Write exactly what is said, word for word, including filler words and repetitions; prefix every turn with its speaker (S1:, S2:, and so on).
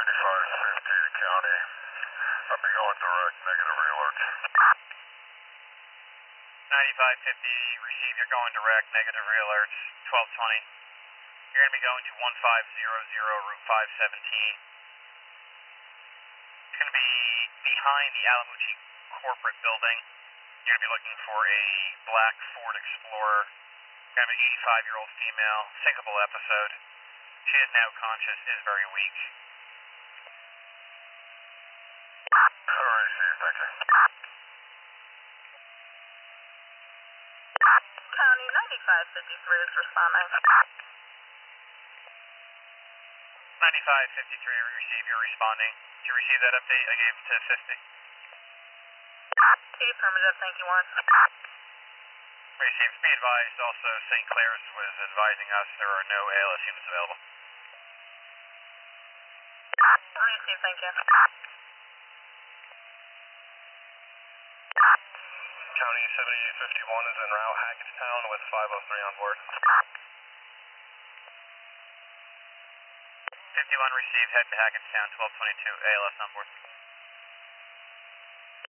S1: ninety-five fifty to county. I'll be going direct, negative alert.
S2: ninety-five fifty, receive, you're going direct, negative re-alerts, twelve twenty. You're going to be going to one five zero zero, Route five seventeen. It's going to be behind the Alamucci corporate building. You're going to be looking for a black Ford Explorer. Kind of an eighty-five-year-old female, sinkable episode. She is now conscious, is very weak.
S1: Alright, Steve, thank you.
S3: County ninety-five fifty-three is responding.
S2: ninety-five fifty-three, receive, you're responding. Did you receive that update I gave to fifty?
S3: Affirmative, thank you, Warren.
S2: Received. Be advised also Saint Clair's was advising us there are no A L S units available.
S3: Received, thank you.
S1: County seventy-eight fifty-one is en route Hackettstown with five oh three on board.
S2: fifty-one received, head to Hackettstown, twelve twenty-two, A L S on board.